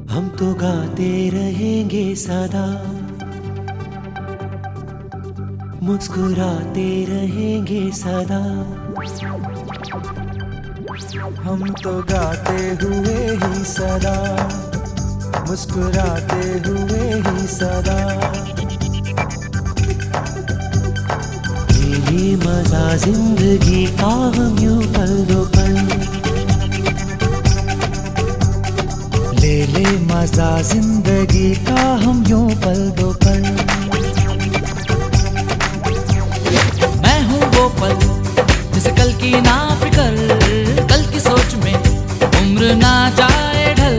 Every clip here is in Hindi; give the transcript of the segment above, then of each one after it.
हम तो गाते रहेंगे सदा, मुस्कुराते रहेंगे सदा। हम तो गाते हुए ही सदा, मुस्कुराते हुए ही सदा। ये मजा जिंदगी का हम यूं पल दो पल, ले ले मजा जिंदगी का हम यूं पल दो पल। मैं हूँ वो पल जिसे कल की ना फिकर, कल की सोच में उम्र ना जाए ढल।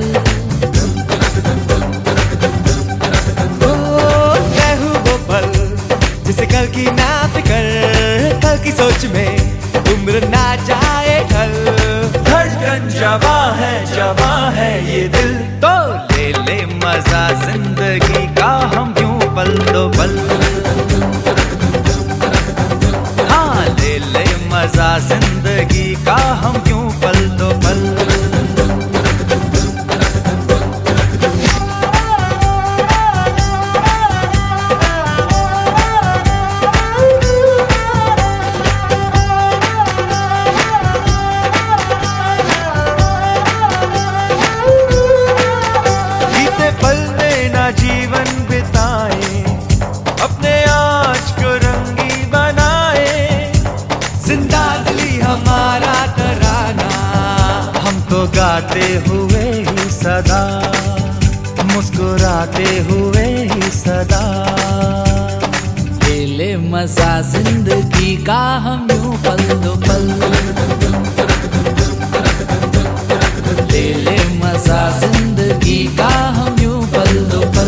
मैं हूँ वो पल जिसे कल की ना फिकर, कल की सोच में उम्र ना जाए ढल। धड़कन जवां है ये दिल, तो ले ले मजा जिंदगी का हम यूं पल दो पल। हाँ ले ले मजा जिंदगी का हम यूं पल दो पल। जीवन बिताए, अपने आज को रंगी बनाए, जिंदा दिली हमारा तराना। हम तो गाते हुए ही सदा, मुस्कुराते हुए ही सदा। ले ले मजा जिंदगी का हम यूं पल दो पल, ले ले मजा जिंदगी का हम यूं पल दो पल।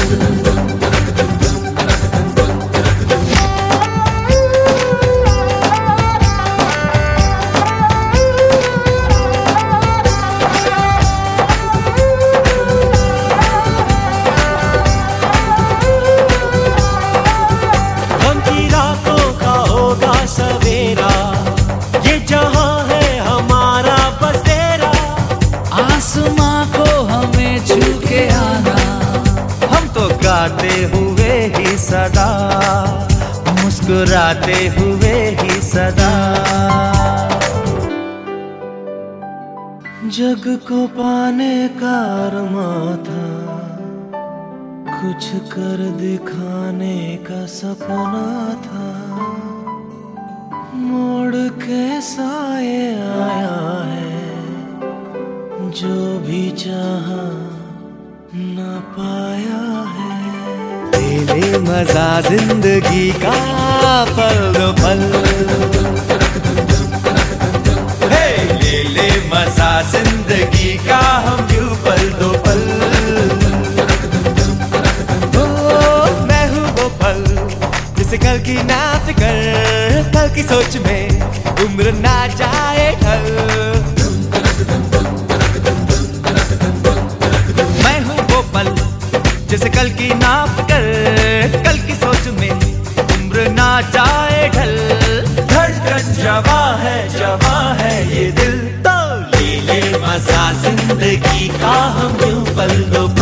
हम की रातों का होगा सवेरा, ये जहां है हमारा बसेरा। आसमां को हमें छू के आना, हम तो गाते हुए ही सदा, मुस्कुराते हुए ही सदा। जग को पाने का अरमां था, कुछ कर दिखाने का सपना था। मोड़ के साए आया है, जो भी चाहा ना पाया है। ले ले मजा जिंदगी का पल दो पल। हे ले ले मजा जिंदगी का हम यूं पल दो पल। मैं हूँ वो पल जिसे कल की ना फिकर, कल की सोच में उम्र ना जाए ढल। मैं हूँ वो पल जिसे कल की ना फिकर, कल की सोच में उम्र ना जाए ढल। धड़कन जवां है ये दिल, तो ले ले मजा जिंदगी का हम यूं पल दो